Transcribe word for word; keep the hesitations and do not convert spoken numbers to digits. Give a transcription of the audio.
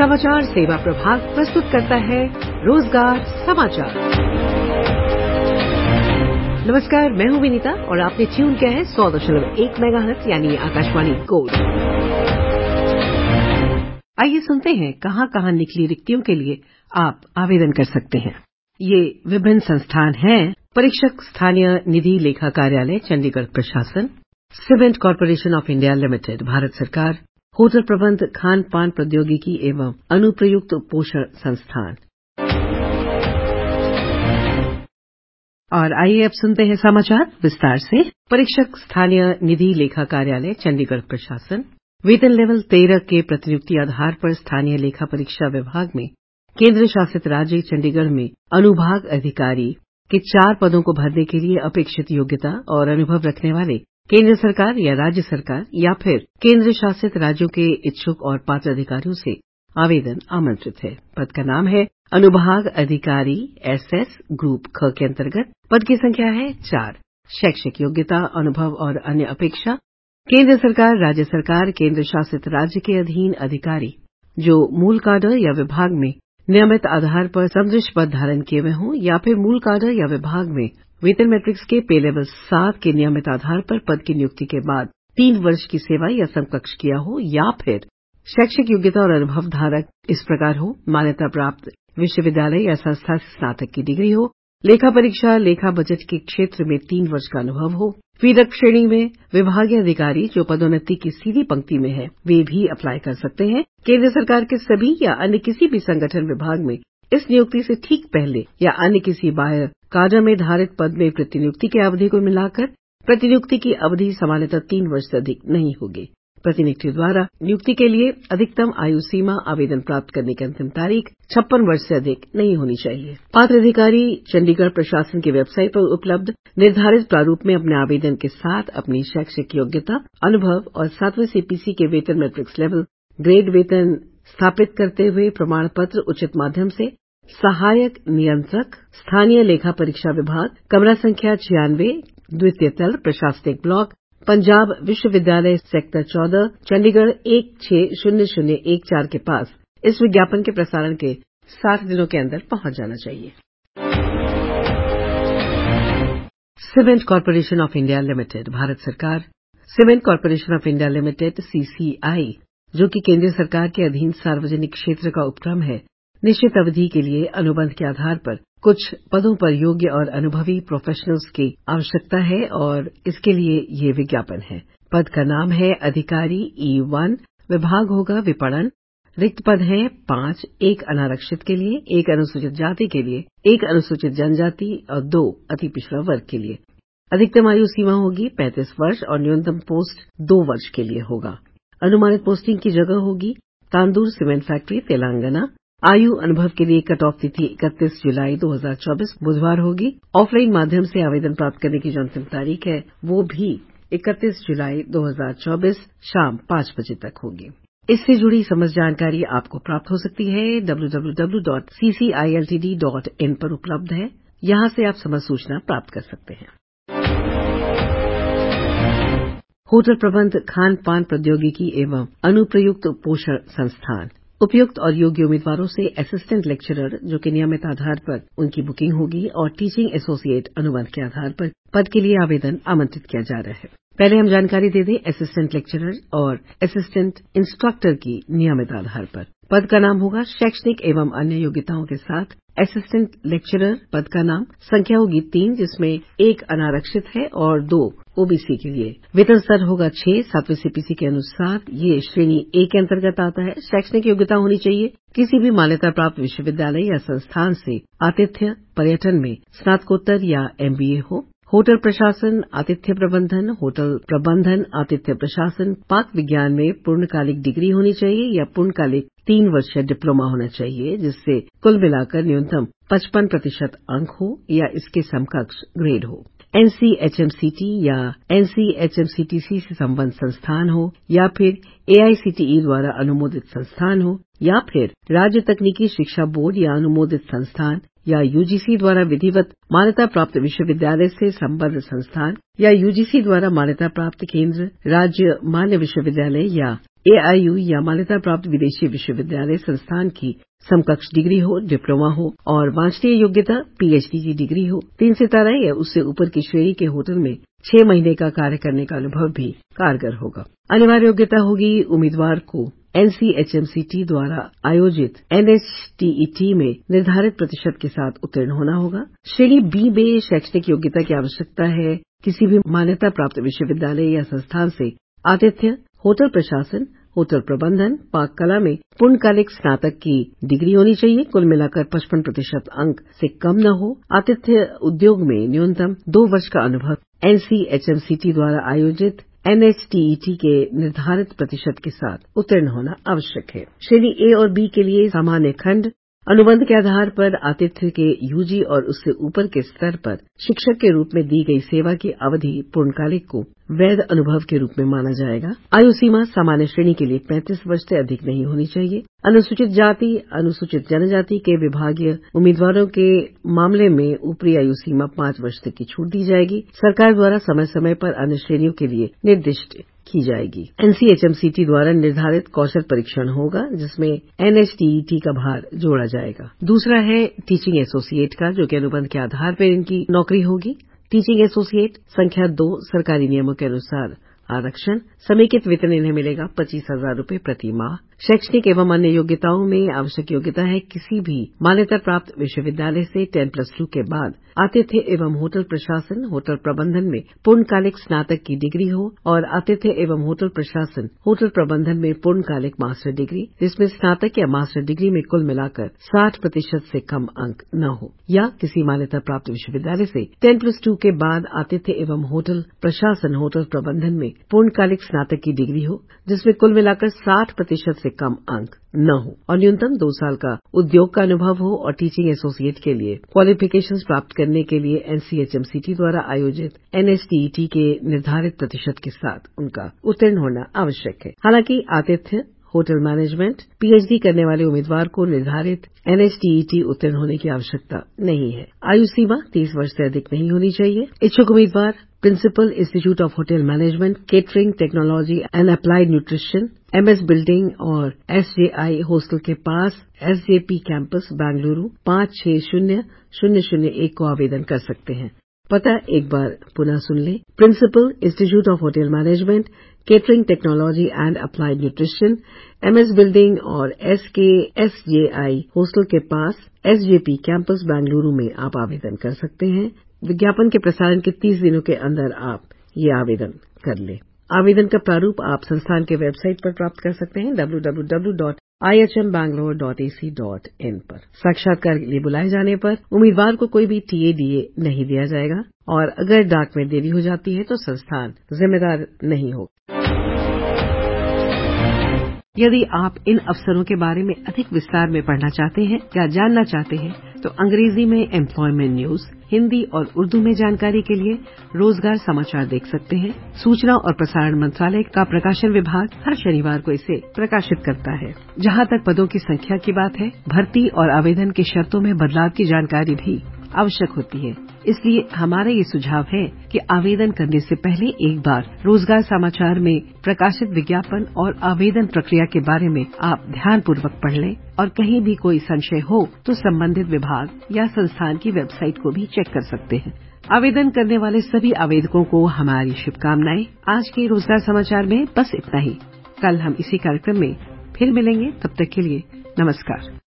समाचार सेवा प्रभाग प्रस्तुत करता है रोजगार समाचार। नमस्कार, मैं हूं विनीता और आपने ट्यून किया है सौ दशमलव एक मेगाहर्ट्ज यानी आकाशवाणी गोल्ड। आइए सुनते हैं कहां कहां निकली रिक्तियों के लिए आप आवेदन कर सकते हैं। ये विभिन्न संस्थान हैं: परीक्षक स्थानीय निधि लेखा कार्यालय चंडीगढ़ प्रशासन, cement corporation of India limited Bharat सरकार, होटल प्रबंध खान पान प्रौद्योगिकी एवं अनुप्रयुक्त पोषण संस्थान। और आइए अब सुनते हैं समाचार विस्तार से। परीक्षक स्थानीय निधि लेखा कार्यालय चंडीगढ़ प्रशासन वेतन लेवल तेरह के प्रतिनियुक्ति आधार पर स्थानीय लेखा परीक्षा विभाग में केंद्र शासित राज्य चंडीगढ़ में अनुभाग अधिकारी के चार पदों को भरने के लिए अपेक्षित योग्यता और अनुभव रखने वाले केंद्र सरकार या राज्य सरकार या फिर केंद्र शासित राज्यों के इच्छुक और पात्र अधिकारियों से आवेदन आमंत्रित है। पद का नाम है अनुभाग अधिकारी एसएस ग्रुप ख के अंतर्गत। पद की संख्या है चार। शैक्षिक योग्यता, अनुभव और अन्य अपेक्षा। केंद्र सरकार, राज्य सरकार, केंद्र शासित राज्य के अधीन अधिकारी जो मूल काडर या विभाग में नियमित आधार पर सदृश पद धारण किए हुए हों या फिर मूल काडर या विभाग में वेतन मैट्रिक्स के पे लेवल सात के नियमित आधार पर पद की नियुक्ति के बाद तीन वर्ष की सेवा या समकक्ष किया हो या फिर शैक्षिक योग्यता और अनुभव धारक इस प्रकार हो: मान्यता प्राप्त विश्वविद्यालय या संस्था से स्नातक की डिग्री हो, लेखा परीक्षा लेखा बजट के क्षेत्र में तीन वर्ष का अनुभव हो। फीडर श्रेणी में विभागीय अधिकारी जो पदोन्नति की सीधी पंक्ति में है वे भी अप्लाई कर सकते हैं। केंद्र सरकार के सभी या अन्य किसी भी संगठन विभाग में इस नियुक्ति से ठीक पहले या अन्य किसी बाह्य काडर में धारित पद में प्रतिनियुक्ति की अवधि को मिलाकर प्रतिनियुक्ति की अवधि सामान्यतः तीन वर्ष से अधिक नहीं होगी। प्रतिनियुक्ति द्वारा नियुक्ति के लिए अधिकतम आयु सीमा आवेदन प्राप्त करने की अंतिम तारीख छप्पन वर्ष से अधिक नहीं होनी चाहिए। पात्र अधिकारी चंडीगढ़ प्रशासन की वेबसाइट पर उपलब्ध निर्धारित प्रारूप में अपने आवेदन के साथ अपनी शैक्षिक योग्यता, अनुभव और सातवें सीपीसी के वेतन मैट्रिक्स लेवल ग्रेड वेतन स्थापित करते हुए प्रमाण पत्र उचित माध्यम से सहायक नियंत्रक स्थानीय लेखा परीक्षा विभाग, कमरा संख्या छियानवे, द्वितीय तल, प्रशासनिक ब्लॉक, पंजाब विश्वविद्यालय, सेक्टर चौदह, चंडीगढ़ एक छह शून्य शून्य एक चार के पास इस विज्ञापन के प्रसारण के साठ दिनों के अंदर पहुंच जाना चाहिए। Cement corporation of India limited Bharat सरकार cement corporation of India limited CCI जो कि केंद्र सरकार के अधीन सार्वजनिक क्षेत्र का उपक्रम है, निश्चित अवधि के लिए अनुबंध के आधार पर कुछ पदों पर योग्य और अनुभवी प्रोफेशनल्स की आवश्यकता है और इसके लिए ये विज्ञापन है। पद का नाम है अधिकारी ई वन, विभाग होगा विपणन। रिक्त पद है पांच, एक अनारक्षित के लिए, एक अनुसूचित जाति के लिए, एक अनुसूचित जनजाति और दो अति पिछड़ा वर्ग के लिए। अधिकतम आयु सीमा होगी पैंतीस वर्ष और न्यूनतम पोस्ट दो वर्ष के लिए होगा। अनुमानित पोस्टिंग की जगह होगी तांदूर सीमेंट फैक्ट्री, तेलंगाना। आयु अनुभव के लिए कट ऑफ तिथि इकतीस जुलाई दो हज़ार चौबीस बुधवार होगी। ऑफलाइन माध्यम से आवेदन प्राप्त करने की जो अंतिम तारीख है वो भी इकतीस जुलाई दो हज़ार चौबीस शाम पांच बजे तक होगी। इससे जुड़ी समस्त जानकारी आपको प्राप्त हो सकती है W W W dot C C I L T D dot in पर उपलब्ध है। यहां से आप समस्त सूचना प्राप्त कर सकते हैं। होटल प्रबंध खान पान प्रौद्योगिकी एवं अनुप्रयुक्त पोषण संस्थान उपयुक्त और योग्य उम्मीदवारों से असिस्टेंट लेक्चरर जो कि नियमित आधार पर उनकी बुकिंग होगी और टीचिंग एसोसिएट अनुबंध के आधार पर पद के लिए आवेदन आमंत्रित किया जा रहा है। पहले हम जानकारी दे दें असिस्टेंट लेक्चरर और असिस्टेंट इंस्ट्रक्टर की नियमित आधार पर। पद का नाम होगा शैक्षणिक एवं अन्य योग्यताओं के साथ असिस्टेंट लेक्चरर। पद का नाम संख्या होगी तीन जिसमें एक अनारक्षित है और दो ओबीसी के लिए। वेतन स्तर होगा छह, सातवें सीपीसी के अनुसार ये श्रेणी ए के अंतर्गत आता है। शैक्षणिक योग्यता होनी चाहिए किसी भी मान्यता प्राप्त विश्वविद्यालय या संस्थान से आतिथ्य पर्यटन में स्नातकोत्तर या एमबीए हो। होटल प्रशासन, आतिथ्य प्रबंधन, होटल प्रबंधन, आतिथ्य प्रशासन, पाक विज्ञान में पूर्णकालिक डिग्री होनी चाहिए या पूर्णकालिक तीन वर्षीय डिप्लोमा होना चाहिए जिससे कुल मिलाकर न्यूनतम पचपन प्रतिशत अंक हो या इसके समकक्ष ग्रेड हो। एनसीएचएमसीटी या एनसीएचएमसीटीसी से संबद्ध संस्थान हो या फिर एआईसीटीई द्वारा अनुमोदित संस्थान हो या फिर राज्य तकनीकी शिक्षा बोर्ड या अनुमोदित संस्थान या यूजीसी द्वारा विधिवत मान्यता प्राप्त विश्वविद्यालय से संबद्ध संस्थान या यूजीसी द्वारा मान्यता प्राप्त केंद्र राज्य मान्य विश्वविद्यालय या एआईयू या मान्यता प्राप्त विदेशी विश्वविद्यालय संस्थान की समकक्ष डिग्री हो, डिप्लोमा हो और वांछनीय योग्यता पीएचडी की डिग्री हो। तीन सितारा या उससे ऊपर की श्रेणी के होटल में छह महीने का कार्य करने का अनुभव भी कारगर होगा। अनिवार्य योग्यता होगी उम्मीदवार को एनसीएचएमसीटी द्वारा आयोजित एनएचटीईटी में निर्धारित प्रतिशत के साथ उत्तीर्ण होना होगा। श्रेणी बी में शैक्षणिक योग्यता की आवश्यकता है। किसी भी मान्यता प्राप्त विश्वविद्यालय या संस्थान से आतिथ्य, होटल प्रशासन, होटल प्रबंधन, पाक कला में पूर्णकालिक स्नातक की डिग्री होनी चाहिए। कुल मिलाकर पचपन प्रतिशत अंक से कम न हो। आतिथ्य उद्योग में न्यूनतम दो वर्ष का अनुभव एनसीएचएमसीटी द्वारा आयोजित एनएचटीईटी के निर्धारित प्रतिशत के साथ उत्तीर्ण होना आवश्यक है। श्रेणी ए और बी के लिए सामान्य खंड अनुबंध के आधार पर आतिथ्य के यूजी और उससे ऊपर के स्तर पर शिक्षक के रूप में दी गई सेवा की अवधि पूर्णकालिक को वैध अनुभव के रूप में माना जाएगा। आयु सीमा सामान्य श्रेणी के लिए पैंतीस वर्ष से अधिक नहीं होनी चाहिए। अनुसूचित जाति, अनुसूचित जनजाति के विभागीय उम्मीदवारों के मामले में ऊपरी आयु सीमा पांच वर्ष तक की छूट दी जाएगी। सरकार द्वारा समय समय पर अन्य श्रेणियों के लिए निर्दिष्ट की जाएगी। एनसीएचएमसीटी द्वारा निर्धारित कौशल परीक्षण होगा जिसमें एनएचटीईटी का भार जोड़ा जाएगा। दूसरा है टीचिंग एसोसिएट का, जो कि अनुबंध के आधार पर इनकी नौकरी होगी। टीचिंग एसोसिएट संख्या दो सरकारी नियमों के अनुसार आरक्षण, समेकित वेतन इन्हें मिलेगा पच्चीस हजार रूपये प्रति माह। शैक्षणिक एवं अन्य योग्यताओं में आवश्यक योग्यता है किसी भी मान्यता प्राप्त विश्वविद्यालय से टेन प्लस टू के बाद आतिथ्य एवं होटल प्रशासन, होटल प्रबंधन में पूर्णकालिक स्नातक की डिग्री हो और आतिथ्य एवं होटल प्रशासन, होटल प्रबंधन में पूर्णकालिक मास्टर डिग्री, जिसमें स्नातक या मास्टर डिग्री में कुल मिलाकर साठ प्रतिशत से कम अंक न हो। या किसी मान्यता प्राप्त विश्वविद्यालय से टेन प्लस टू के बाद आतिथ्य एवं होटल प्रशासन, होटल प्रबंधन में पूर्णकालिक स्नातक की डिग्री हो जिसमें कुल मिलाकर साठ प्रतिशत से कम अंक न हो और न्यूनतम दो साल का उद्योग का अनुभव हो। और टीचिंग एसोसिएट के लिए क्वालिफिकेशंस प्राप्त करने के लिए एनसीएचएमसीटी द्वारा आयोजित एनएचटीईटी के निर्धारित प्रतिशत के साथ उनका उत्तीर्ण होना आवश्यक है। हालांकि आतिथ्य, होटल मैनेजमेंट, पीएचडी करने वाले उम्मीदवार को निर्धारित एनएचटीईटी उत्तीर्ण होने की आवश्यकता नहीं है। आयु सीमा तीस वर्ष से अधिक नहीं होनी चाहिए। इच्छुक उम्मीदवार principal institute of hotel management, catering technology and applied nutrition, MS building और एसजेआई हॉस्टल के पास एसजेपी कैंपस बेंगलुरु पांच छह शून्य शून्य शून्य एक को आवेदन कर सकते हैं। पता एक बार पुनः सुन लें। Principal institute of hotel management, catering technology and applied nutrition, MS building और एसके एसजेआई हॉस्टल के पास एसजेपी कैंपस बेंगलुरु में आप आवेदन कर सकते हैं। विज्ञापन के प्रसारण के तीस दिनों के अंदर आप ये आवेदन कर लें। आवेदन का प्रारूप आप संस्थान के वेबसाइट पर प्राप्त कर सकते हैं W W W dot I H M Bangalore dot A C dot in पर। साक्षात्कार के लिए बुलाए जाने पर उम्मीदवार को कोई भी टीएडीए नहीं दिया जाएगा और अगर डाक में देरी हो जाती है तो संस्थान जिम्मेदार नहीं होगा। यदि आप इन अवसरों के बारे में अधिक विस्तार में पढ़ना चाहते हैं या जानना चाहते हैं तो अंग्रेजी में एम्प्लॉयमेंट न्यूज, हिंदी और उर्दू में जानकारी के लिए रोजगार समाचार देख सकते हैं। सूचना और प्रसारण मंत्रालय का प्रकाशन विभाग हर शनिवार को इसे प्रकाशित करता है। जहां तक पदों की संख्या की बात है, भर्ती और आवेदन की शर्तों में बदलाव की जानकारी भी आवश्यक होती है। इसलिए हमारा ये सुझाव है कि आवेदन करने से पहले एक बार रोजगार समाचार में प्रकाशित विज्ञापन और आवेदन प्रक्रिया के बारे में आप ध्यानपूर्वक पढ़ लें और कहीं भी कोई संशय हो तो संबंधित विभाग या संस्थान की वेबसाइट को भी चेक कर सकते हैं। आवेदन करने वाले सभी आवेदकों को हमारी शुभकामनाएं। आज के रोजगार समाचार में बस इतना ही। कल हम इसी कार्यक्रम में फिर मिलेंगे। तब तक के लिए नमस्कार।